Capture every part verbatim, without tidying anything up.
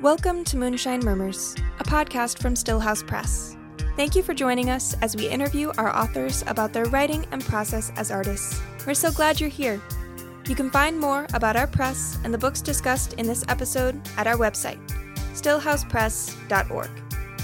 Welcome to Moonshine Murmurs, a podcast from Stillhouse Press. Thank you for joining us as we interview our authors about their writing and process as artists. We're so glad you're here. You can find more about our press and the books discussed in this episode at our website, stillhouse press dot org.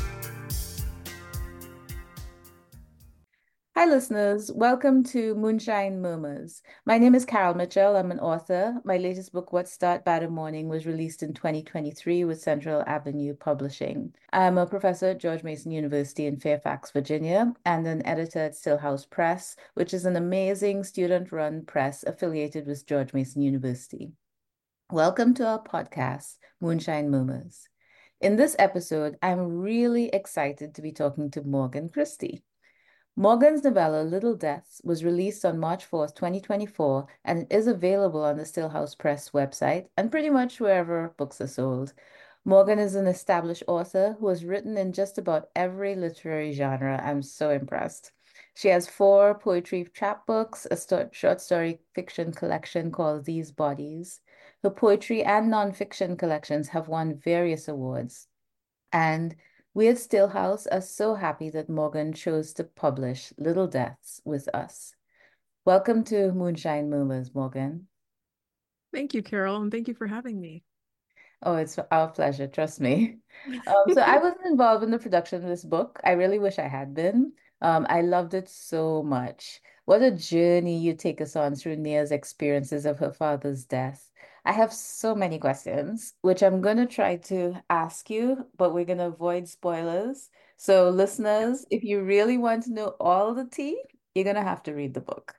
Hi, listeners. Welcome to Moonshine Murmurs. My name is Carol Mitchell. I'm an author. My latest book, What Start Bad in Morning, was released in twenty twenty-three with Central Avenue Publishing. I'm a professor at George Mason University in Fairfax, Virginia, and an editor at Stillhouse Press, which is an amazing student-run press affiliated with George Mason University. Welcome to our podcast, Moonshine Murmurs. In this episode, I'm really excited to be talking to Morgan Christie. Morgan's novella, Little Deaths, was released on March fourth, twenty twenty-four, and it is available on the Stillhouse Press website and pretty much wherever books are sold. Morgan is an established author who has written in just about every literary genre. I'm so impressed. She has four poetry chapbooks, a sto- short story fiction collection called These Bodies. Her poetry and nonfiction collections have won various awards. And we at Stillhouse are so happy that Morgan chose to publish Little Deaths with us. Welcome to Moonshine Murmurs, Morgan. Thank you, Carol, and thank you for having me. Oh, it's our pleasure, trust me. Um, so I wasn't involved in the production of this book. I really wish I had been. Um, I loved it so much. What a journey you take us on through Nia's experiences of her father's death. I have so many questions, which I'm going to try to ask you, but we're going to avoid spoilers. So, listeners, if you really want to know all the tea, you're going to have to read the book.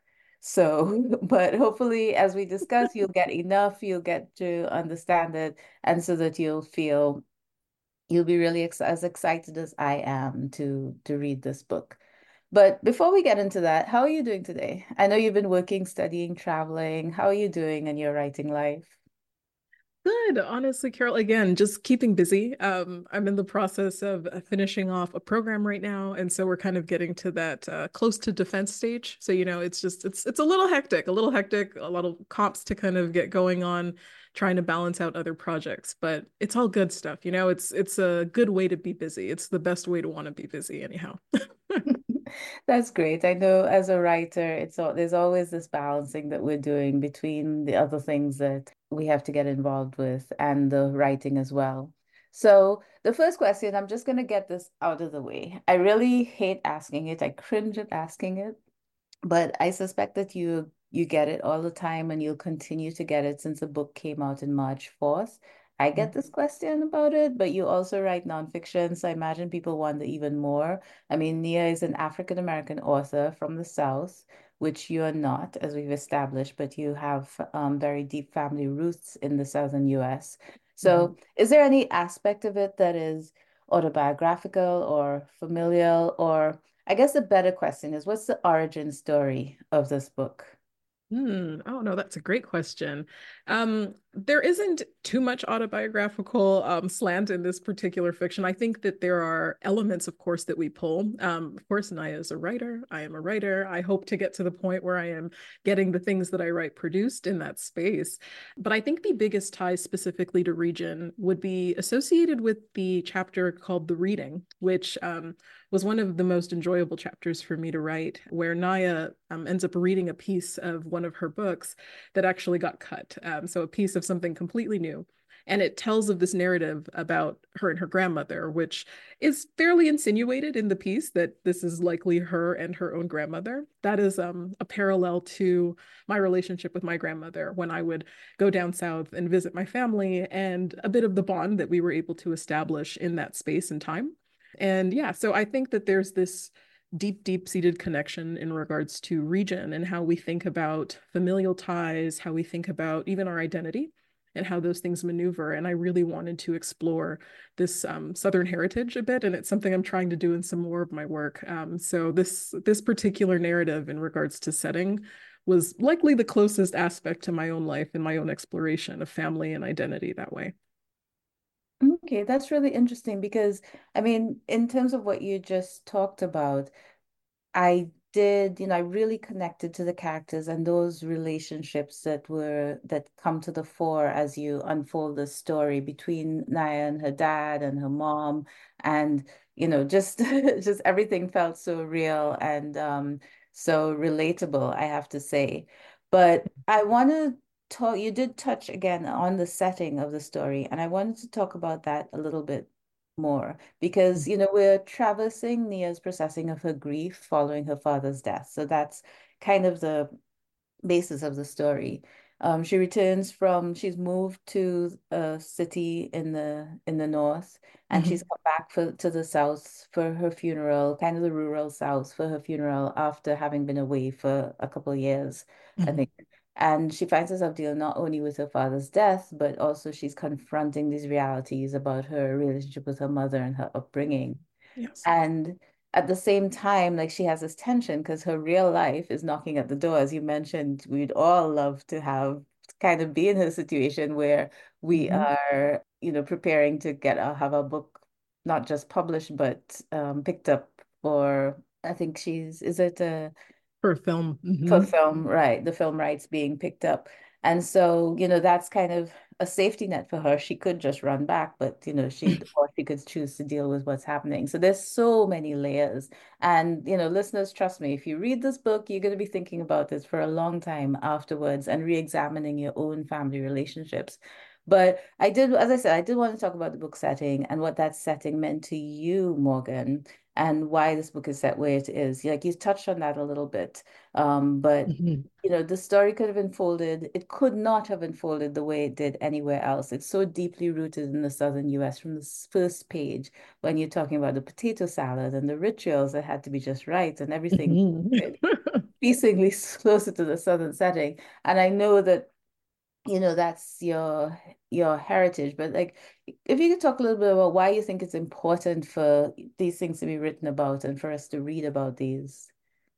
So, but hopefully, as we discuss, you'll get enough, you'll get to understand it, and so that you'll feel you'll be really ex as excited as I am to to read this book. But before we get into that, how are you doing today? I know you've been working, studying, traveling. How are you doing in your writing life? Good, honestly, Carol. Again, just keeping busy. Um, I'm in the process of uh, finishing off a program right now, and so we're kind of getting to that uh, close to defense stage. So, you know, it's just it's it's a little hectic, a little hectic, a lot of comps to kind of get going on, trying to balance out other projects. But it's all good stuff, you know. It's it's a good way to be busy. It's the best way to want to be busy, anyhow. That's great. I know as a writer, it's all, there's always this balancing that we're doing between the other things that we have to get involved with and the writing as well. So the first question, I'm just going to get this out of the way. I really hate asking it. I cringe at asking it, but I suspect that you you get it all the time and you'll continue to get it since the book came out in March fourth. I get this question about it, but you also write nonfiction, so I imagine people wonder even more. I mean, Nia is an African American author from the South, which you're not, as we've established, but you have um, very deep family roots in the Southern U S. Mhm. So, is there any aspect of it that is autobiographical or familial, or I guess the better question is, what's the origin story of this book? Hmm. Oh no, that's a great question. Um, there isn't too much autobiographical um, slant in this particular fiction. I think that there are elements, of course, that we pull. Um, of course, Naya is a writer. I am a writer. I hope to get to the point where I am getting the things that I write produced in that space. But I think the biggest tie specifically to region would be associated with the chapter called The Reading, which um, was one of the most enjoyable chapters for me to write, where Naya um, ends up reading a piece of one of her books that actually got cut. Um, so a piece of something completely new. And it tells of this narrative about her and her grandmother, which is fairly insinuated in the piece that this is likely her and her own grandmother. That is um, a parallel to my relationship with my grandmother when I would go down south and visit my family, and a bit of the bond that we were able to establish in that space and time. And yeah, so I think that there's this deep, deep seated connection in regards to region and how we think about familial ties, how we think about even our identity and how those things maneuver. And I really wanted to explore this um, Southern heritage a bit, and it's something I'm trying to do in some more of my work. Um, so this this particular narrative in regards to setting was likely the closest aspect to my own life and my own exploration of family and identity that way. Okay, that's really interesting because, I mean, in terms of what you just talked about, I did, you know, I really connected to the characters and those relationships that were that come to the fore as you unfold the story between Naya and her dad and her mom. And, you know, just just everything felt so real and um so relatable, I have to say. But I want to talk, you did touch again on the setting of the story, and I wanted to talk about that a little bit more because, you know, we're traversing Nia's processing of her grief following her father's death. So that's kind of the basis of the story. Um, she returns from, she's moved to a city in the in the north, and she's Mhm. come back for to the south for her funeral, kind of the rural south for her funeral after having been away for a couple of years, I Mhm. think. And she finds herself dealing not only with her father's death, but also she's confronting these realities about her relationship with her mother and her upbringing. Yes. And at the same time, like she has this tension because her real life is knocking at the door. As you mentioned, we'd all love to have kind of be in a situation where we Mhm. are, you know, preparing to get a have a book not just published, but um, picked up for, I think she's, is it a For film. for Mhm. film, right? The film rights being picked up. And so, you know, that's kind of a safety net for her. She could just run back, but you know, she or she could choose to deal with what's happening. So there's so many layers. And, you know, listeners, trust me, if you read this book, you're going to be thinking about this for a long time afterwards and re-examining your own family relationships. But I did, as I said, I did want to talk about the book setting and what that setting meant to you, Morgan, and why this book is set where it is. Like you touched on that a little bit. Um, but Mhm. you know, the story could have unfolded, it could not have unfolded the way it did anywhere else. It's so deeply rooted in the southern U S from the first page when you're talking about the potato salad and the rituals that had to be just right and everything Mhm. increasingly closer to the southern setting. And I know that, you know, that's your your heritage, but like if you could talk a little bit about why you think it's important for these things to be written about and for us to read about these.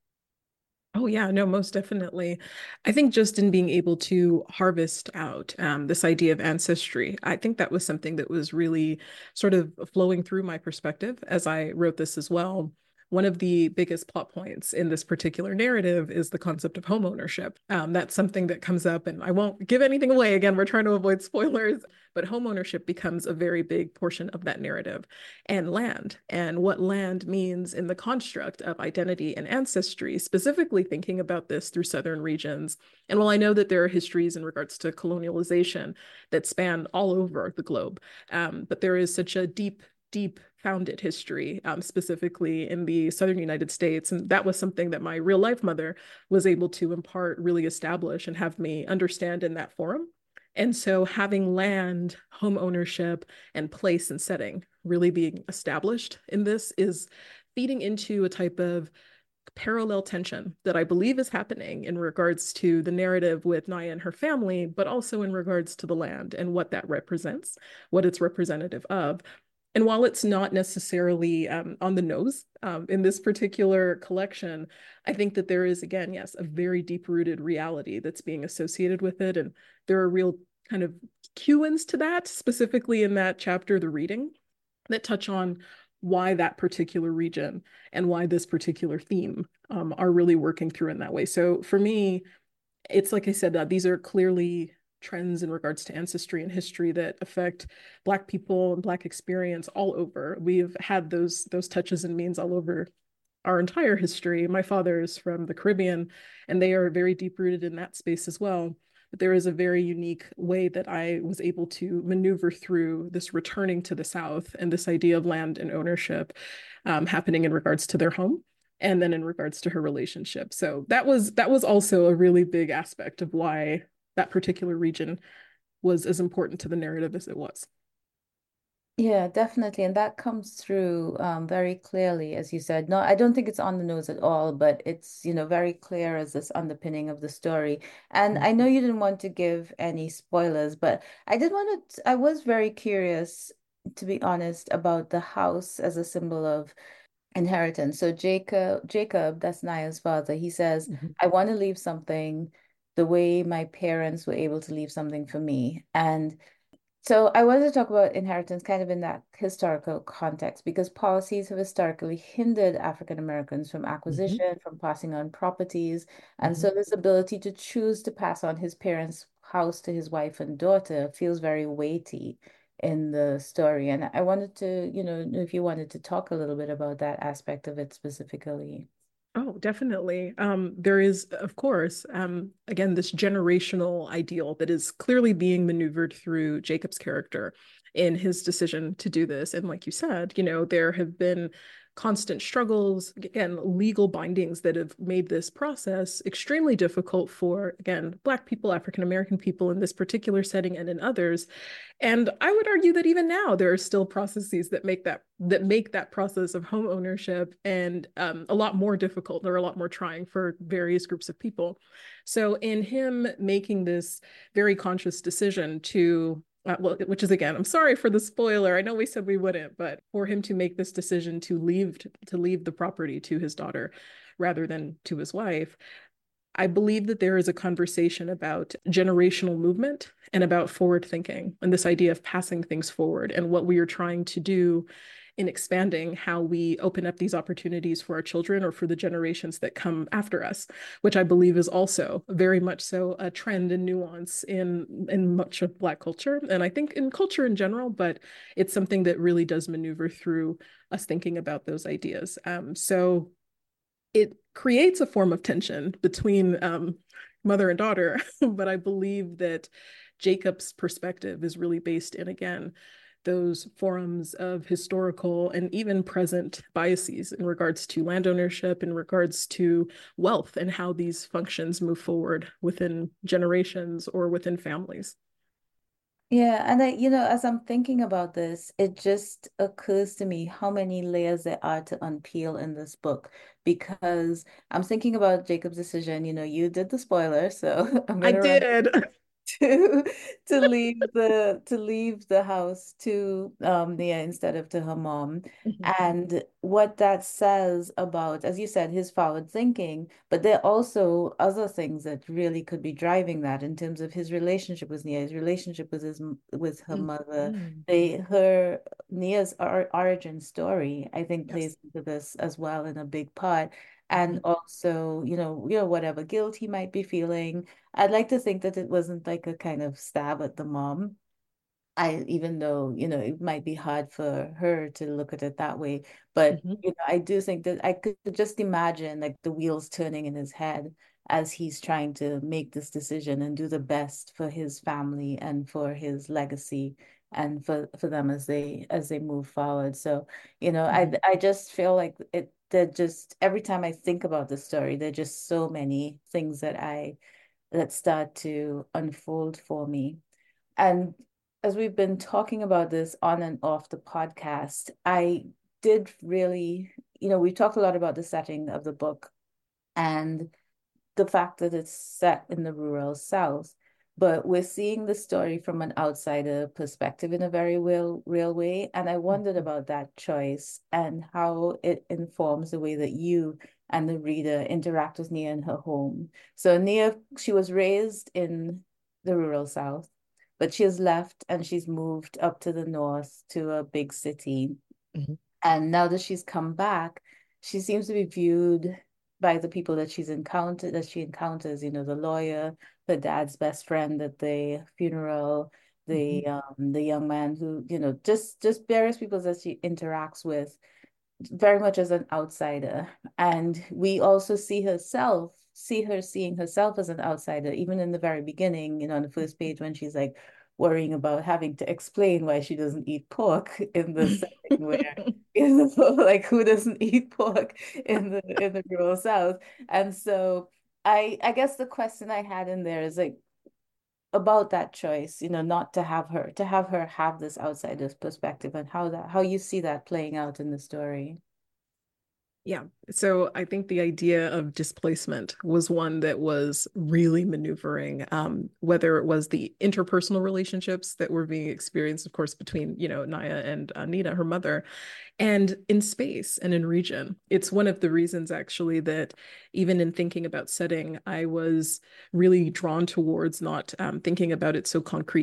Oh yeah, no, most definitely. I think just in being able to harvest out um, this idea of ancestry, I think that was something that was really sort of flowing through my perspective as I wrote this as well. One of the biggest plot points in this particular narrative is the concept of home ownership. Um, that's something that comes up, and I won't give anything away. Again, we're trying to avoid spoilers, but home ownership becomes a very big portion of that narrative, and land and what land means in the construct of identity and ancestry, specifically thinking about this through Southern regions. And while I know that there are histories in regards to colonialization that span all over the globe, um, but there is such a deep deep founded history, um, specifically in the Southern United States. And that was something that my real life mother was able to impart, really establish, and have me understand in that forum. And so having land, home ownership, and place and setting really being established in this is feeding into a type of parallel tension that I believe is happening in regards to the narrative with Naya and her family, but also in regards to the land and what that represents, what it's representative of. And while it's not necessarily um, on the nose um, in this particular collection, I think that there is, again, yes, a very deep rooted reality that's being associated with it. And there are real kind of cue ins to that, specifically in that chapter, The Reading, that touch on why that particular region and why this particular theme um, are really working through in that way. So for me, it's like I said, uh, these are clearly trends in regards to ancestry and history that affect Black people and Black experience all over. We've had those those touches and means all over our entire history. My father is from the Caribbean, and they are very deep rooted in that space as well. But there is a very unique way that I was able to maneuver through this returning to the South and this idea of land and ownership um, happening in regards to their home and then in regards to her relationship. So that was that was also a really big aspect of why that particular region was as important to the narrative as it was. Yeah, definitely. And that comes through um, very clearly, as you said. No, I don't think it's on the nose at all, but it's, you know, very clear as this underpinning of the story. And I know you didn't want to give any spoilers, but I did want to, I was very curious, to be honest, about the house as a symbol of inheritance. So Jacob, Jacob, that's Naya's father, he says, Mhm. I want to leave something the way my parents were able to leave something for me. And So I wanted to talk about inheritance kind of in that historical context because policies have historically hindered African Americans from Hmm. acquisition, from passing on properties. And Hmm. so this ability to choose to pass on his parents' house to his wife and daughter feels very weighty in the story. And I wanted to, you know, if you wanted to talk a little bit about that aspect of it specifically. Oh, definitely. Um, there is, of course, um, again, this generational ideal that is clearly being maneuvered through Jacob's character in his decision to do this. And like you said, you know, there have been constant struggles, again, legal bindings that have made this process extremely difficult for, again, Black people, African American people in this particular setting and in others. And I would argue that even now there are still processes that make that that make that process of home ownership and um, a lot more difficult or a lot more trying for various groups of people. So in him making this very conscious decision to uh, well, which is again, I'm sorry for the spoiler. I know we said we wouldn't, but for him to make this decision to leave to leave the property to his daughter rather than to his wife, I believe that there is a conversation about generational movement and about forward thinking and this idea of passing things forward and what we are trying to do in expanding how we open up these opportunities for our children or for the generations that come after us, which I believe is also very much so a trend and nuance in in much of Black culture. And I think in culture in general, but it's something that really does maneuver through us thinking about those ideas. Um, so it creates a form of tension between um, mother and daughter, but I believe that Jacob's perspective is really based in, again, those forums of historical and even present biases in regards to land ownership, in regards to wealth, and how these functions move forward within generations or within families. Yeah, and I, you know, as I'm thinking about this, it just occurs to me how many layers there are to unpeel in this book because I'm thinking about Jacob's decision. You know, you did the spoiler, so I'm I gonna run did. to to leave the to leave the house to um Nia instead of to her mom. Mhm. And what that says about, as you said, his forward thinking, but there are also other things that really could be driving that in terms of his relationship with Nia, his relationship with his with her mother. Mhm. They her Nia's or, origin story, I think, Yes. plays into this as well in a big part. And Mhm. also, you know, you know, whatever guilt he might be feeling. I'd like to think that it wasn't like a kind of stab at the mom. I, even though, you know, it might be hard for her to look at it that way. But, Mhm. you know, I do think that I could just imagine like the wheels turning in his head as he's trying to make this decision and do the best for his family and for his legacy and for, for them as they as they move forward. So, you know, I Mhm. I just feel like it that just every time I think about the story, there are just so many things that I that start to unfold for me. And as we've been talking about this on and off the podcast, I did really, you know, we talked a lot about the setting of the book and the fact that it's set in the rural South, but we're seeing the story from an outsider perspective in a very real, real way. And I wondered Mhm. about that choice and how it informs the way that you and the reader interact with Nia in her home. So Nia, she was raised in the rural South, but she has left and she's moved up to the north to a big city. Mhm. And now that she's come back, she seems to be viewed by the people that she's encountered, that she encounters, you know, the lawyer, her dad's best friend at the funeral, Mhm. the um the young man who, you know, just just various people that she interacts with very much as an outsider. And we also see herself, see her seeing herself as an outsider, even in the very beginning, you know, on the first page when she's like worrying about having to explain why she doesn't eat pork in the setting where, you know, like who doesn't eat pork in the in the rural South. And so I I guess the question I had in there is like about that choice, you know, not to have her, to have her have this outsider's perspective and how that how you see that playing out in the story. Yeah. So I think the idea of displacement was one that was really maneuvering, um, whether it was the interpersonal relationships that were being experienced, of course, between, you know, Naya and uh, Nina, her mother, and in space and in region. It's one of the reasons, actually, that even in thinking about setting, I was really drawn towards not um, thinking about it so concretely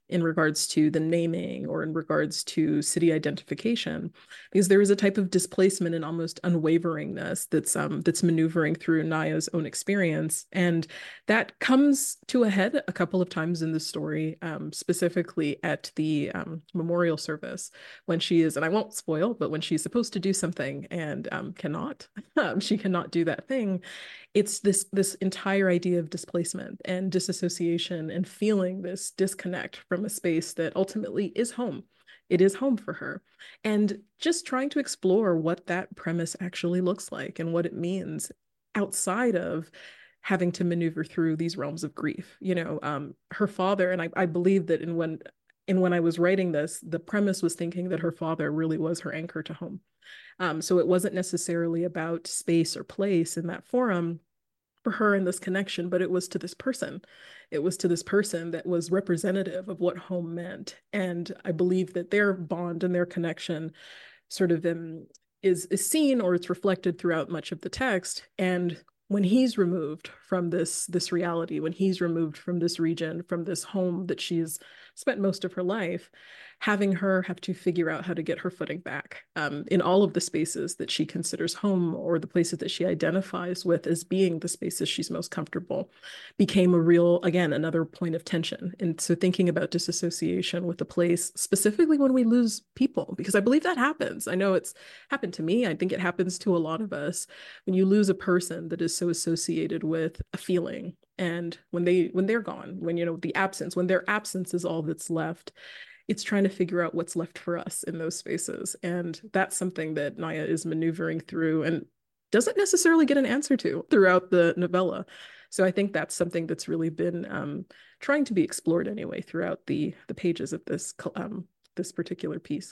in regards to the naming or in regards to city identification, because there is a type of displacement and almost unwaveringness that's um, that's maneuvering through Naya's own experience. And that comes to a head a couple of times in the story, um, specifically at the um, memorial service when she is, and I won't spoil, but when she's supposed to do something and um, cannot, she cannot do that thing. It's this this entire idea of displacement and disassociation and feeling this disconnect from a space that ultimately is home. It is home for her. And just trying to explore what that premise actually looks like and what it means outside of having to maneuver through these realms of grief. You know, um, her father, and I, I believe that in when and when I was writing this, the premise was thinking that her father really was her anchor to home. Um, so it wasn't necessarily about space or place in that forum for her in this connection, but it was to this person. It was to this person that was representative of what home meant. And I believe that their bond and their connection sort of um, is, is seen, or it's reflected throughout much of the text. And when he's removed from this, this reality, when he's removed from this region, from this home that she's spent most of her life, having her have to figure out how to get her footing back um, in all of the spaces that she considers home, or the places that she identifies with as being the spaces she's most comfortable, became a real, again, another point of tension. And so thinking about disassociation with a place, specifically when we lose people, because I believe that happens. I know it's happened to me. I think it happens to a lot of us when you lose a person that is so associated with a feeling. And when they when they're gone, when, you know, the absence, when their absence is all that's left, it's trying to figure out what's left for us in those spaces. And that's something that Naya is maneuvering through and doesn't necessarily get an answer to throughout the novella. So I think that's something that's really been um, trying to be explored anyway throughout the the pages of this um, this particular piece.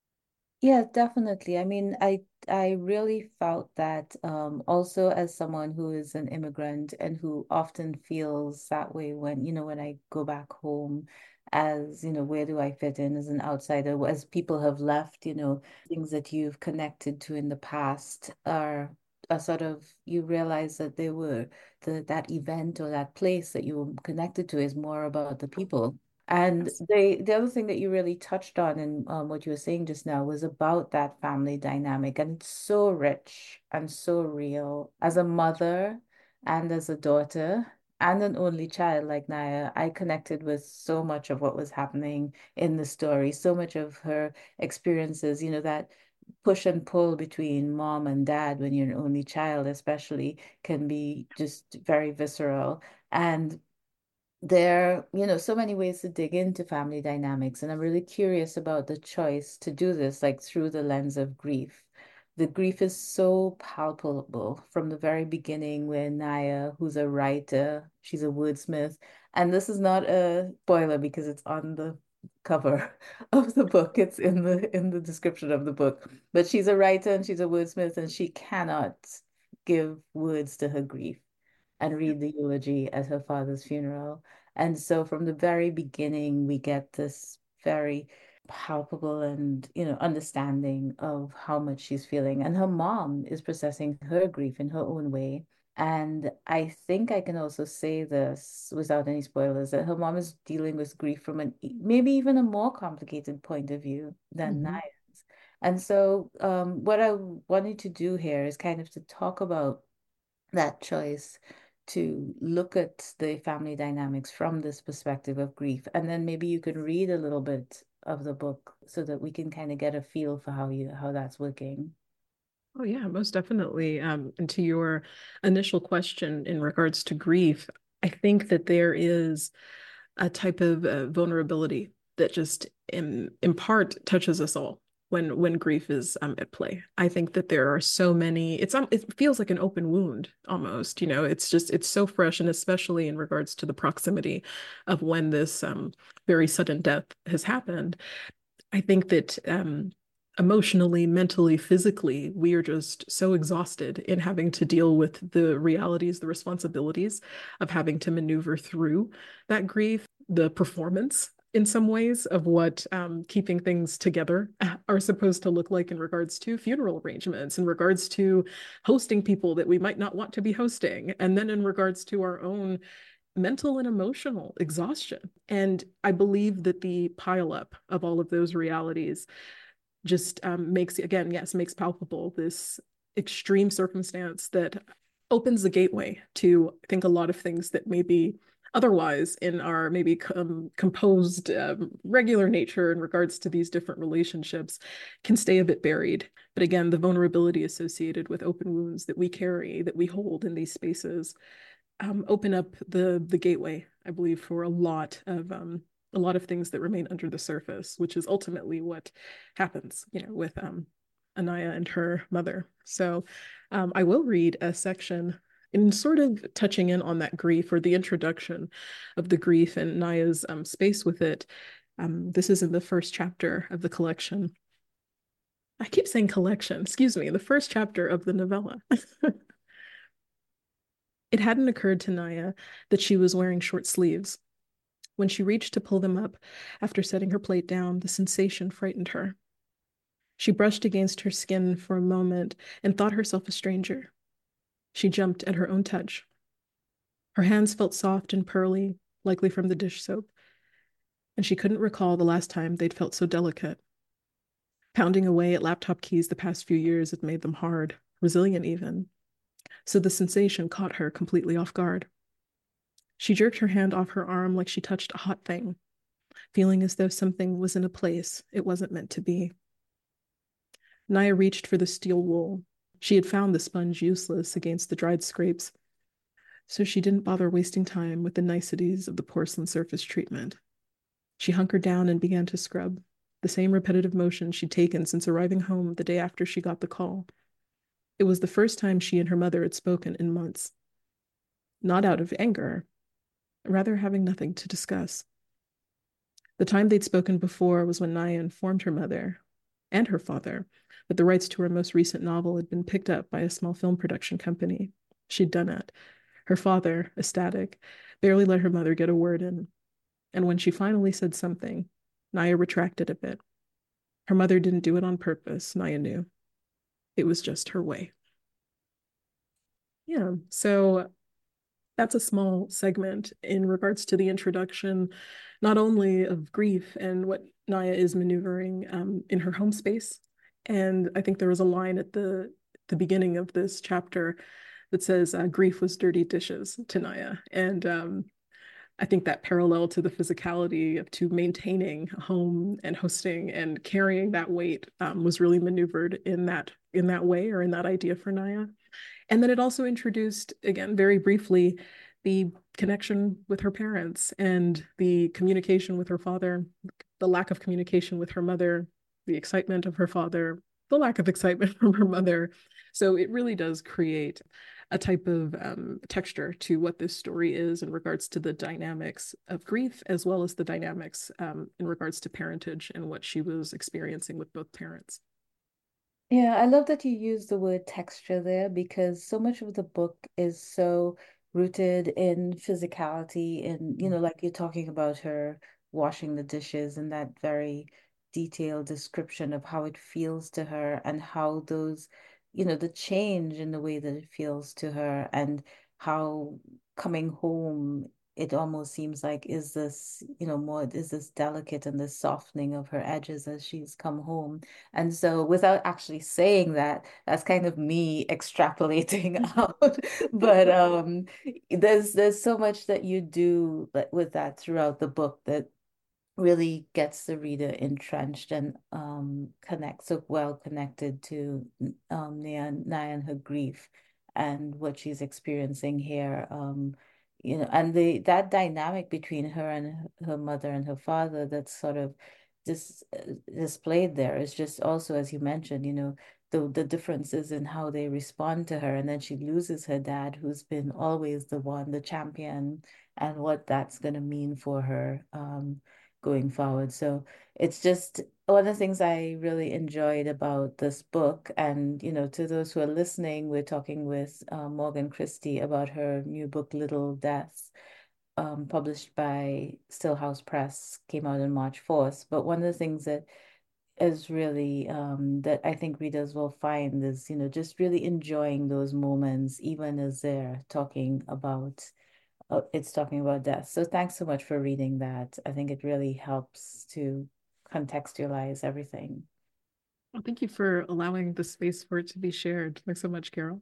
Yeah, definitely. I mean, I I really felt that um, also as someone who is an immigrant and who often feels that way when, you know, when I go back home as, you know, where do I fit in as an outsider? As people have left, you know, things that you've connected to in the past are are sort of, you realize that they were the that event or that place that you were connected to is more about the people. And Yes. the the other thing that you really touched on in um, what you were saying just now was about that family dynamic, and it's so rich and so real. As a mother and as a daughter and an only child like Naya, I connected with so much of what was happening in the story, so much of her experiences, you know, that push and pull between mom and dad when you're an only child, especially, can be just very visceral. And there, you know, so many ways to dig into family dynamics. And I'm really curious about the choice to do this, like through the lens of grief. The grief is so palpable from the very beginning when Naya, who's a writer, she's a wordsmith. And this is not a spoiler because it's on the cover of the book. It's in the in the description of the book. But she's a writer and she's a wordsmith, and she cannot give words to her grief and read the eulogy at her father's funeral. And so from the very beginning, we get this very palpable and, you know, understanding of how much she's feeling. And her mom is processing her grief in her own way. And I think I can also say this without any spoilers, that her mom is dealing with grief from an maybe even a more complicated point of view than Mm-hmm. Naya's. And so um, what I wanted to do here is kind of to talk about that choice to look at the family dynamics from this perspective of grief. And then maybe you could read a little bit of the book so that we can kind of get a feel for how you how that's working. Oh yeah, most definitely. Um, and to your initial question in regards to grief, I think that there is a type of uh, vulnerability that just in in part touches us all when when grief is um, at play. I think that there are so many. It's um, it feels like an open wound almost. You know, it's just it's so fresh, and especially in regards to the proximity of when this um, very sudden death has happened. I think that um, emotionally, mentally, physically, we are just so exhausted in having to deal with the realities, the responsibilities of having to maneuver through that grief, the performance in some ways of what um, keeping things together are supposed to look like in regards to funeral arrangements, in regards to hosting people that we might not want to be hosting, and then in regards to our own mental and emotional exhaustion. And I believe that the pileup of all of those realities just um, makes, again, yes, makes palpable this extreme circumstance that opens the gateway to, I think, a lot of things that maybe otherwise in our maybe com composed um, regular nature in regards to these different relationships can stay a bit buried. But again, the vulnerability associated with open wounds that we carry, that we hold in these spaces, um, open up the the gateway, I believe, for a lot of um, a lot of things that remain under the surface, which is ultimately what happens, you know, with um, Anaya and her mother. So um, I will read a section in sort of touching in on that grief, or the introduction of the grief and Naya's um, space with it. Um, this is in the first chapter of the collection. I keep saying collection, excuse me, the first chapter of the novella. It hadn't occurred to Naya that she was wearing short sleeves. When she reached to pull them up after setting her plate down, the sensation frightened her. She brushed against her skin for a moment and thought herself a stranger. She jumped at her own touch. Her hands felt soft and pearly, likely from the dish soap, and she couldn't recall the last time they'd felt so delicate. Pounding away at laptop keys the past few years had made them hard, resilient even, so the sensation caught her completely off guard. She jerked her hand off her arm like she touched a hot thing, feeling as though something was in a place it wasn't meant to be. Naya reached for the steel wool. She had found the sponge useless against the dried scrapes, so she didn't bother wasting time with the niceties of the porcelain surface treatment. She hunkered down and began to scrub, the same repetitive motion she'd taken since arriving home the day after she got the call. It was the first time she and her mother had spoken in months. Not out of anger, rather having nothing to discuss. The time they'd spoken before was when Naya informed her mother and her father that the rights to her most recent novel had been picked up by a small film production company. She'd done it. Her father, ecstatic, barely let her mother get a word in. And when she finally said something, Naya retracted a bit. Her mother didn't do it on purpose, Naya knew. It was just her way. Yeah, so that's a small segment in regards to the introduction, not only of grief and what Naya is maneuvering um, in her home space. And I think there was a line at the, the beginning of this chapter that says, uh, grief was dirty dishes to Naya. And um, I think that parallel to the physicality of to maintaining a home and hosting and carrying that weight um, was really maneuvered in that in that way, or in that idea for Naya. And then it also introduced, again, very briefly, the connection with her parents and the communication with her father, the lack of communication with her mother, the excitement of her father, the lack of excitement from her mother. So it really does create a type of um, texture to what this story is in regards to the dynamics of grief, as well as the dynamics um, in regards to parentage and what she was experiencing with both parents. Yeah, I love that you use the word texture there, because so much of the book is so rooted in physicality, and you know, like you're talking about her washing the dishes and that very detailed description of how it feels to her, and how those, you know, the change in the way that it feels to her, and how coming home, it almost seems like, is this, you know, more, is this delicate and this softening of her edges as she's come home. And so without actually saying that, that's kind of me extrapolating out. But um there's there's so much that you do with that throughout the book that really gets the reader entrenched and um connects, so well connected to um Naya, Naya and her grief and what she's experiencing here. Um you know, and the that dynamic between her and her mother and her father, that's sort of this uh, displayed there, is just also, as you mentioned, you know, the the differences in how they respond to her. And then she loses her dad, who's been always the one, the champion, and what that's going to mean for her um going forward. So it's just one of the things I really enjoyed about this book. And, you know, to those who are listening, we're talking with uh, Morgan Christie about her new book, Little Deaths, um, published by Stillhouse Press, came out on March fourth. But one of the things that is really um, that I think readers will find is, you know, just really enjoying those moments, even as they're talking about oh, it's talking about death. So thanks so much for reading that. I think it really helps to contextualize everything. Well, thank you for allowing the space for it to be shared. Thanks so much, Carol.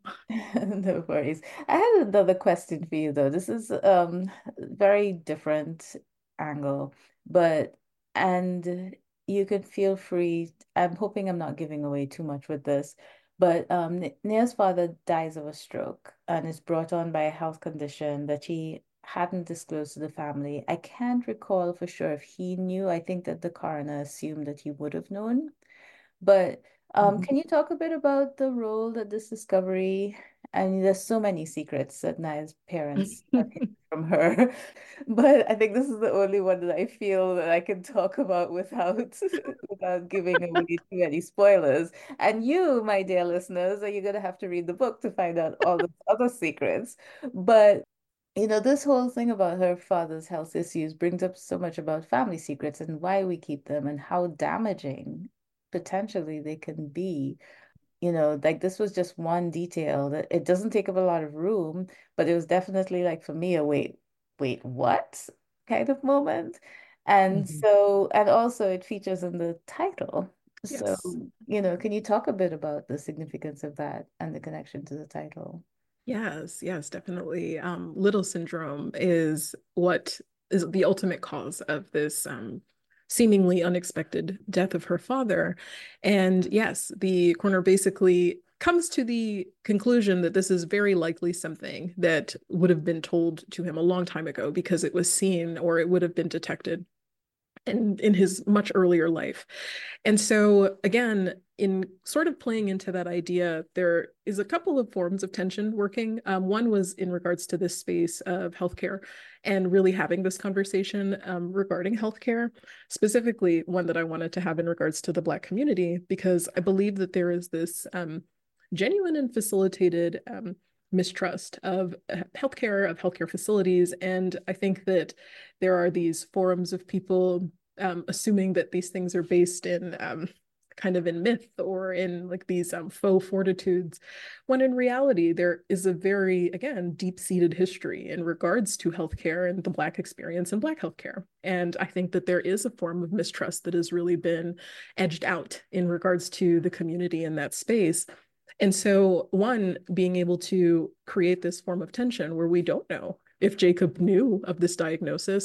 No worries. I had another question for you though. This is um very different angle, but and you could feel free. I'm hoping I'm not giving away too much with this, but um N- Nia's father dies of a stroke and is brought on by a health condition that he hadn't disclosed to the family. I can't recall for sure if he knew. I think that the coroner assumed that he would have known. But um, Mhm. can you talk a bit about the role that this discovery, and there's so many secrets that Naya's parents have hidden from her, but I think this is the only one that I feel that I can talk about without without giving away too many spoilers. And you, my dear listeners, are you gonna have to read the book to find out all the other secrets. But you know, this whole thing about her father's health issues brings up so much about family secrets and why we keep them and how damaging potentially they can be. You know, like this was just one detail that it doesn't take up a lot of room, but it was definitely like for me a wait, wait, what kind of moment. And Mhm. so, and also it features in the title. So, Yes. you know, can you talk a bit about the significance of that and the connection to the title? Yes, yes, definitely. Um, Little syndrome is what is the ultimate cause of this um, seemingly unexpected death of her father. And yes, the coroner basically comes to the conclusion that this is very likely something that would have been told to him a long time ago because it was seen or it would have been detected in, in his much earlier life. And so, again, in sort of playing into that idea, there is a couple of forms of tension working. Um, one was in regards to this space of healthcare and really having this conversation um, regarding healthcare, specifically one that I wanted to have in regards to the Black community, because I believe that there is this um, genuine and facilitated um, mistrust of healthcare, of healthcare facilities. And I think that there are these forums of people um, assuming that these things are based in um, kind of in myth or in like these um, faux fortitudes, when in reality, there is a very, again, deep-seated history in regards to healthcare and the Black experience in Black healthcare. And I think that there is a form of mistrust that has really been edged out in regards to the community in that space. And so, one, being able to create this form of tension where we don't know if Jacob knew of this diagnosis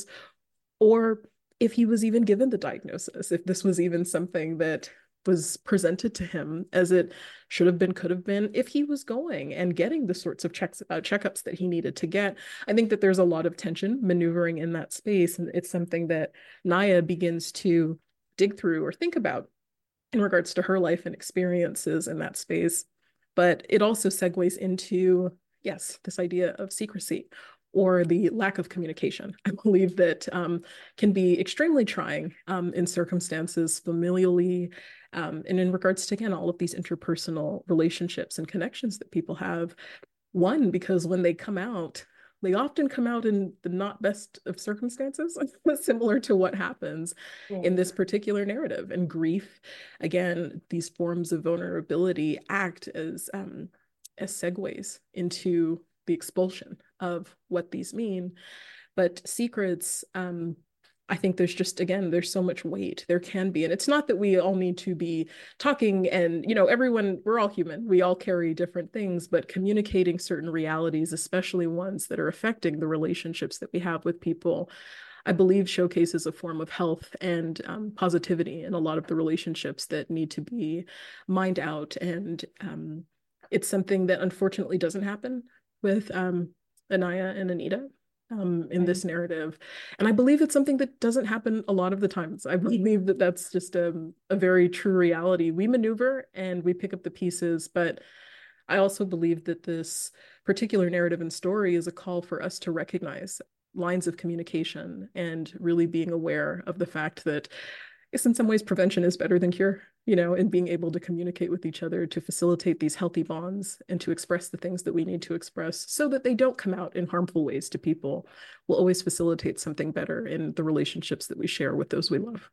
or if he was even given the diagnosis, if this was even something that was presented to him as it should have been, could have been, if he was going and getting the sorts of checks, uh, checkups that he needed to get. I think that there's a lot of tension maneuvering in that space. And it's something that Naya begins to dig through or think about in regards to her life and experiences in that space. But it also segues into, yes, this idea of secrecy or the lack of communication. I believe that um, can be extremely trying um, in circumstances familially, um, and in regards to, again, all of these interpersonal relationships and connections that people have. One, because when they come out, they often come out in the not best of circumstances, similar to what happens in Yeah. this particular narrative. And grief, again, these forms of vulnerability act as um, as segues into the expulsion of what these mean. But secrets, um, I think there's just, again, there's so much weight. There can be. And it's not that we all need to be talking and, you know, everyone, we're all human. We all carry different things, but communicating certain realities, especially ones that are affecting the relationships that we have with people, I believe showcases a form of health and um, positivity in a lot of the relationships that need to be mined out. And um, it's something that unfortunately doesn't happen with um, Anaya and Anita um, in Right. this narrative. And I believe it's something that doesn't happen a lot of the times. I believe that that's just a, a very true reality. We maneuver and we pick up the pieces, but I also believe that this particular narrative and story is a call for us to recognize lines of communication and really being aware of the fact that I guess in some ways prevention is better than cure, you know, and being able to communicate with each other to facilitate these healthy bonds and to express the things that we need to express so that they don't come out in harmful ways to people will always facilitate something better in the relationships that we share with those we love.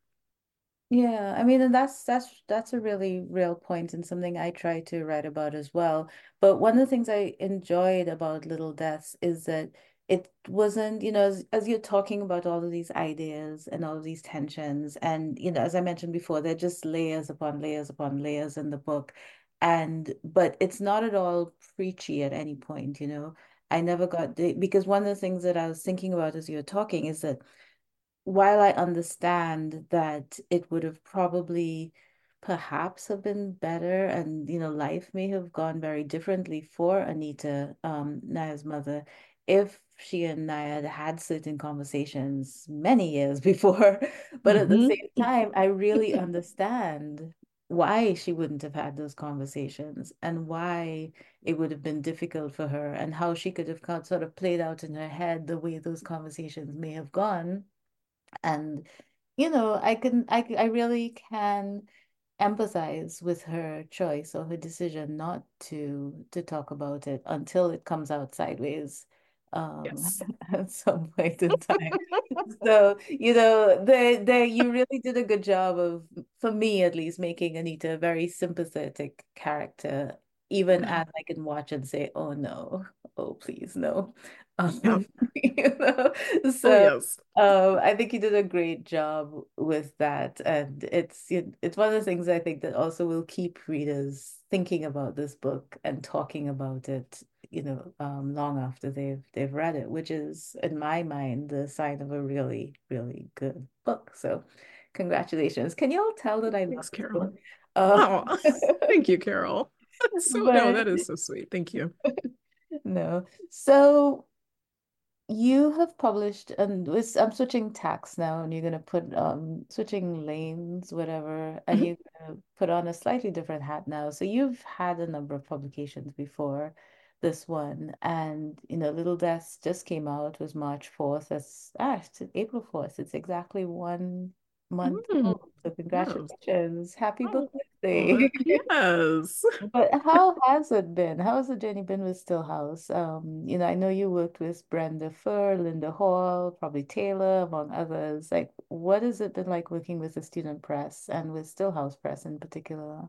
Yeah, I mean, and that's that's that's a really real point and something I try to write about as well. But one of the things I enjoyed about Little Deaths is that it wasn't, you know, as, as you're talking about all of these ideas and all of these tensions, and, you know, as I mentioned before, they're just layers upon layers upon layers in the book. And, but it's not at all preachy at any point, you know. I never got the, because one of the things that I was thinking about as you were talking is that while I understand that it would have probably perhaps have been better and you know life may have gone very differently for Anita, um, Naya's mother, if she and Naya had had certain conversations many years before. But at the Hmm. same time, I really understand why she wouldn't have had those conversations and why it would have been difficult for her and how she could have kind sort of played out in her head the way those conversations may have gone. And, you know, I can, I, I really can empathize with her choice or her decision not to to talk about it until it comes out sideways, um, Yes. at some point in time. So, you know, they they you really did a good job of, for me at least, making Anita a very sympathetic character, even Yeah. as I can watch and say, oh no, oh please no. Yeah. Um, you know, Oh, so yes. um, I think you did a great job with that, and it's it- it's one of the things I think that also will keep readers thinking about this book and talking about it, you know, um, long after they've they've read it, which is, in my mind, the sign of a really, really good book. So, congratulations! Can you all tell that I love Thanks, this Carol. book? Uh, Oh, thank you, Carol. That's so, no, but that is so sweet. Thank you. no, so. You have published, and this, I'm switching tacks now, and you're going to put um switching lanes, whatever, and Mhm. you're going to put on a slightly different hat now. So you've had a number of publications before this one, and you know, Little Deaths just came out, was March fourth. That's ah, it's April fourth. It's exactly one month Mm, old. So yes. congratulations. Happy book Oh, birthday. oh, yes. But how has it been? How has the journey been with Stillhouse? Um, you know, I know you worked with Brenda Furr, Linda Hall, probably Taylor, among others. Like, what has it been like working with the student press and with Stillhouse Press in particular?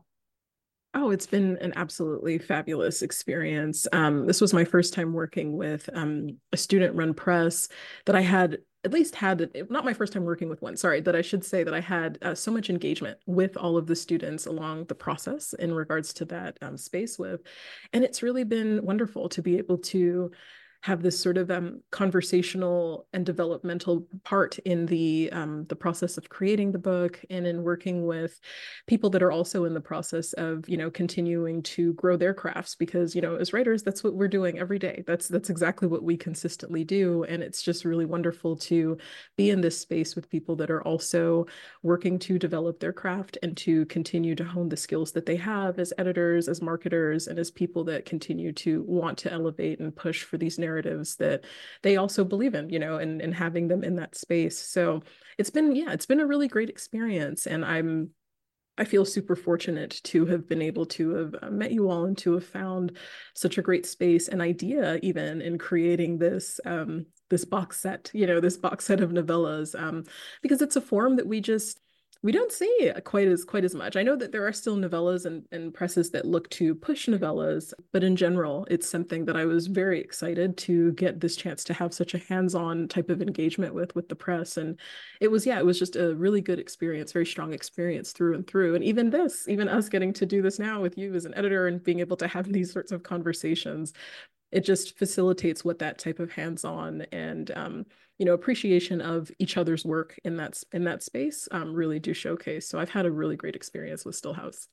Oh, it's been an absolutely fabulous experience. Um, this was my first time working with um, a student-run press that I had at least had, not my first time working with one, sorry, that I should say that I had uh, so much engagement with all of the students along the process in regards to that um, space with. And it's really been wonderful to be able to have this sort of um, conversational and developmental part in the um, the process of creating the book and in working with people that are also in the process of you know continuing to grow their crafts because you know as writers that's what we're doing every day. That's that's exactly what we consistently do, and it's just really wonderful to be in this space with people that are also working to develop their craft and to continue to hone the skills that they have as editors, as marketers, and as people that continue to want to elevate and push for these narratives that they also believe in, you know, and, and having them in that space. So it's been, yeah, it's been a really great experience. And I'm I feel super fortunate to have been able to have uh, met you all and to have found such a great space and idea even in creating this um, this box set, you know, this box set of novellas, um, because it's a form that we just we don't see quite as quite as much. I know that there are still novellas and, and presses that look to push novellas, but in general, it's something that I was very excited to get this chance to have such a hands-on type of engagement with with the press. And it was, yeah, it was just a really good experience, very strong experience through and through. And even this, even us getting to do this now with you as an editor and being able to have these sorts of conversations, it just facilitates what that type of hands-on and um, you know appreciation of each other's work in that in that space um, really do showcase. So I've had a really great experience with Stillhouse.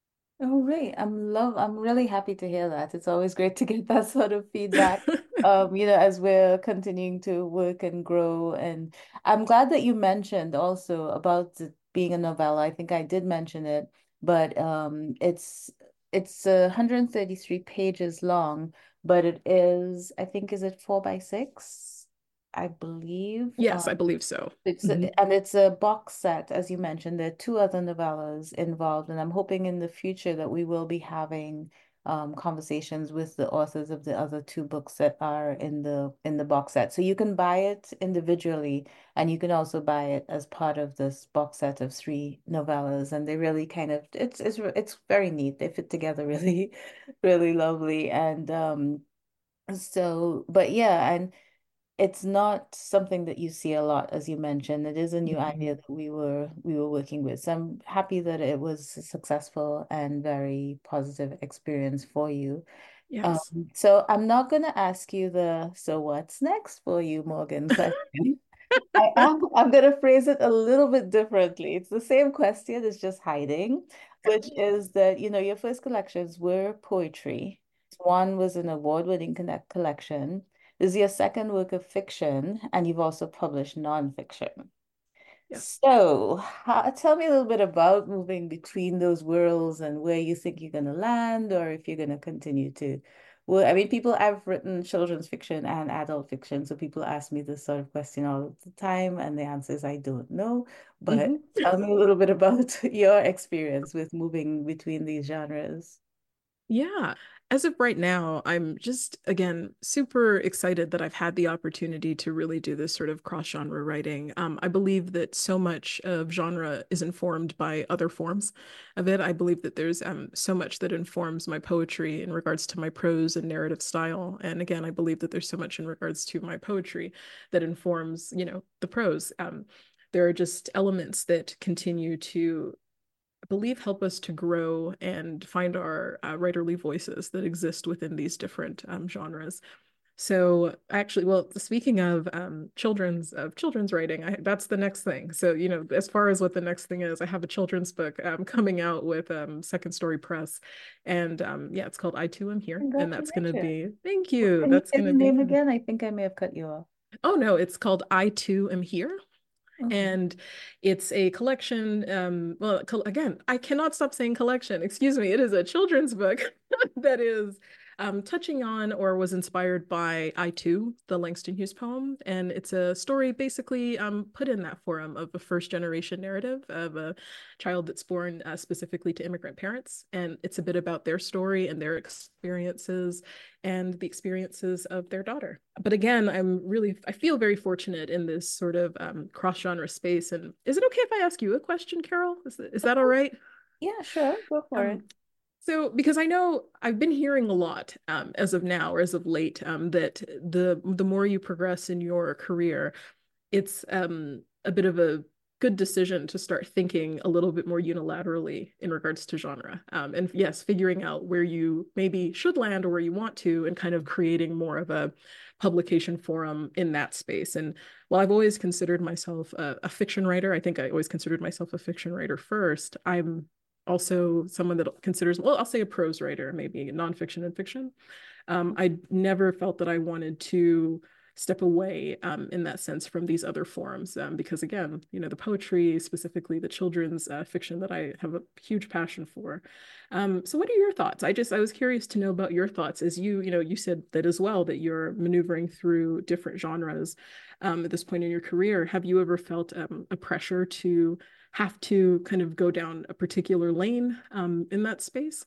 Oh, great. I'm love I'm really happy to hear that. It's always great to get that sort of feedback. Um, you know, as we're continuing to work and grow. And I'm glad that you mentioned also about it being a novella. I think I did mention it, but um it's it's uh, one hundred thirty-three pages long, but it is, I think, is it four by six? I believe. Yes, I Um, believe so. it's Mhm. a, and it's a box set, as you mentioned. There are two other novellas involved, and I'm hoping in the future that we will be having um, conversations with the authors of the other two books that are in the in the box set. So you can buy it individually, and you can also buy it as part of this box set of three novellas. And they really kind of it's it's it's very neat. They fit together really, really lovely. And um, so, but yeah, and it's not something that you see a lot, as you mentioned. It is a new idea Mhm. that we were we were working with. So I'm happy that it was a successful and very positive experience for you. Um, Yes. so I'm not going to ask you the so what's next for you, Morgan question. I am I'm going to phrase it a little bit differently. It's the same question, it's just hiding, which is that, you know, your first collections were poetry. One was an award-winning connect collection. This is your second work of fiction, and you've also published nonfiction. Yes. So, how, tell me a little bit about moving between those worlds and where you think you're going to land, or if you're going to continue to. Well, I mean, people, I've written children's fiction and adult fiction, so people ask me this sort of question all the time, and the answer is I don't know. But Mhm. tell me a little bit about your experience with moving between these genres. Yeah. As of right now, I'm just, again, super excited that I've had the opportunity to really do this sort of cross-genre writing. Um, I believe that so much of genre is informed by other forms of it. I believe that there's um, so much that informs my poetry in regards to my prose and narrative style. And again, I believe that there's so much in regards to my poetry that informs, you know, the prose. Um, there are just elements that continue to I believe help us to grow and find our uh, writerly voices that exist within these different um, genres. So actually, well, speaking of um, children's of children's writing, I, that's the next thing. So you know, as far as what the next thing is, I have a children's book um, coming out with um, Second Story Press, and um, yeah, it's called I Too Am Here, and that's going to Congratulations. be thank you. Can you That's say going the to be name again? I think I may have cut you off. oh no, it's called I Too Am Here. Okay. And it's a collection. Um, well, col again, I cannot stop saying collection. Excuse me. It is a children's book that is um, touching on or was inspired by I Too, the Langston Hughes poem. And it's a story basically um, put in that forum of a first generation narrative of a child that's born uh, specifically to immigrant parents. And it's a bit about their story and their experiences and the experiences of their daughter. But again, I'm really, I feel very fortunate in this sort of um, cross genre space. And is it okay if I ask you a question, Carol? Is, is that all right? Yeah, sure. Go for it. Um, so, because I know I've been hearing a lot um, as of now or as of late um, that the the more you progress in your career, it's um, a bit of a good decision to start thinking a little bit more unilaterally in regards to genre. Um, and yes, figuring out where you maybe should land or where you want to, and kind of creating more of a publication forum in that space. And while I've always considered myself a, a fiction writer, I think I always considered myself a fiction writer first. I'm also someone that considers, well, I'll say a prose writer, maybe nonfiction and fiction. Um, I never felt that I wanted to step away um, in that sense from these other forms um, because again, you know, the poetry, specifically the children's uh, fiction that I have a huge passion for. Um, so what are your thoughts? I just, I was curious to know about your thoughts as you, you know, you said that as well, that you're maneuvering through different genres um, at this point in your career. Have you ever felt um, a pressure to have to kind of go down a particular lane um, in that space?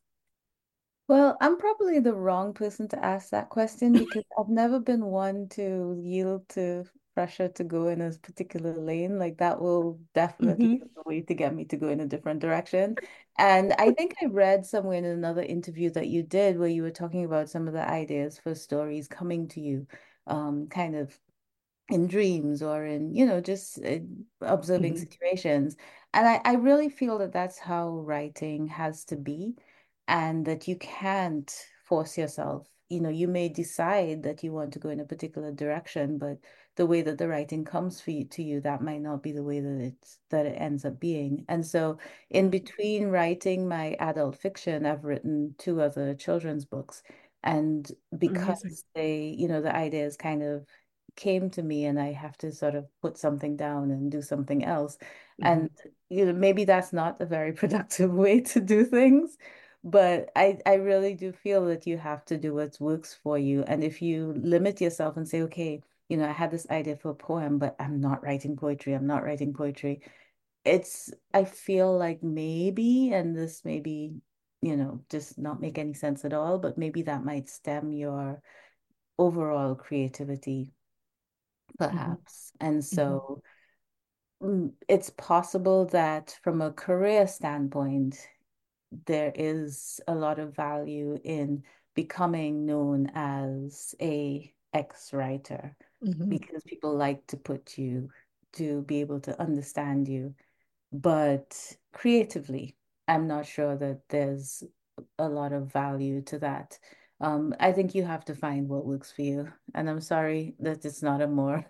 Well, I'm probably the wrong person to ask that question because I've never been one to yield to pressure to go in a particular lane. Like that will definitely Mm-hmm. be a way to get me to go in a different direction. And I think I read somewhere in another interview that you did where you were talking about some of the ideas for stories coming to you, um, kind of in dreams or in, you know, just uh, observing Mm-hmm. situations. And I, I really feel that that's how writing has to be, and that you can't force yourself. You know, you may decide that you want to go in a particular direction, but the way that the writing comes for you, to you, that might not be the way that it's that it ends up being. And so, in between writing my adult fiction, I've written two other children's books. And Amazing. because they, you know, the ideas kind of came to me and I have to sort of put something down and do something else. Mm-hmm. And you know, maybe that's not a very productive way to do things, but I I really do feel that you have to do what works for you. And if you limit yourself and say, okay, you know, I had this idea for a poem, but I'm not writing poetry, I'm not writing poetry. It's I feel like maybe, and this maybe, you know, just not make any sense at all, but maybe that might stem your overall creativity Mm-hmm. perhaps. And Mm-hmm. so mm, it's possible that from a career standpoint, there is a lot of value in becoming known as a ex-writer. Mm-hmm. because people like to put you to be able to understand you. But creatively, I'm not sure that there's a lot of value to that. Um, I think you have to find what works for you. And I'm sorry that it's not a more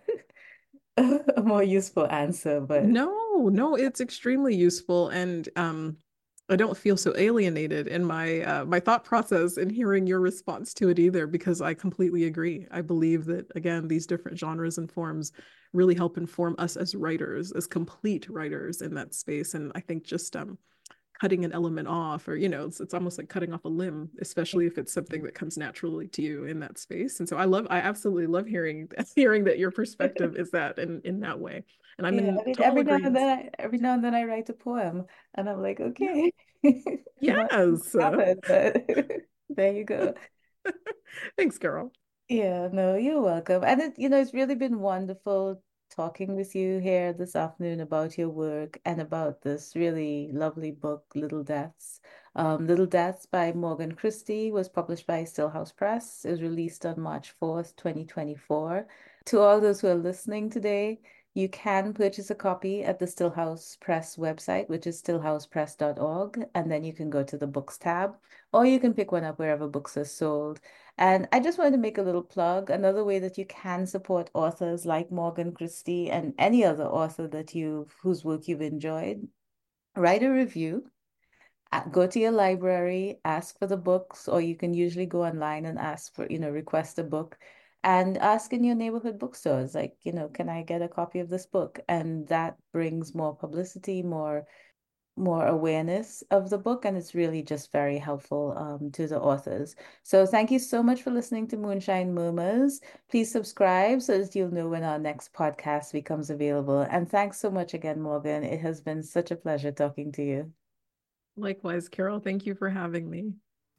a more useful answer, but No, no, it's extremely useful. And um, I don't feel so alienated in my uh, my thought process in hearing your response to it either, because I completely agree. I believe that, again, these different genres and forms really help inform us as writers, as complete writers in that space. And I think just um, cutting an element off, or you know, it's, it's almost like cutting off a limb, especially if it's something that comes naturally to you in that space. And so I love, I absolutely love hearing hearing that your perspective is that in in that way. And I'm yeah, in I mean, total every now and agreement. then I every now and then I write a poem and I'm like, Yeah. okay. Not Yes. happened, but there you go. Thanks, Carol. Yeah, no, you're welcome. And it, you know, it's really been wonderful talking with you here this afternoon about your work and about this really lovely book, Little Deaths. Um, Little Deaths by Morgan Christie was published by Stillhouse Press. It was released on March fourth, twenty twenty-four. To all those who are listening today, you can purchase a copy at the Stillhouse Press website, which is stillhouse press dot org, and then you can go to the books tab, or you can pick one up wherever books are sold. And I just wanted to make a little plug. Another way that you can support authors like Morgan Christie and any other author that you whose work you've enjoyed, write a review. uh, Go to your library, ask for the books, or you can usually go online and ask for, you know, request a book and ask in your neighborhood bookstores, like, you know, can I get a copy of this book? And that brings more publicity, more more awareness of the book, and it's really just very helpful um, to the authors. So thank you so much for listening to Moonshine Murmurs. Please subscribe so that you'll know when our next podcast becomes available. And thanks so much again, Morgan. It has been such a pleasure talking to you. Likewise, Carol. Thank you for having me.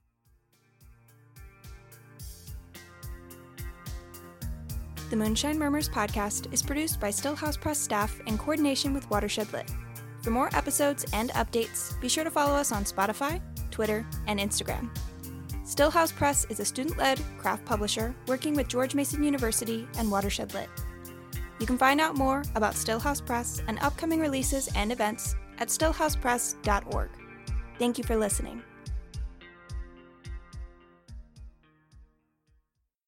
The Moonshine Murmurs podcast is produced by Stillhouse Press staff in coordination with Watershed Lit. For more episodes and updates, be sure to follow us on Spotify, Twitter, and Instagram. Stillhouse Press is a student-led craft publisher working with George Mason University and Watershed Lit. You can find out more about Stillhouse Press and upcoming releases and events at stillhouse press dot org. Thank you for listening.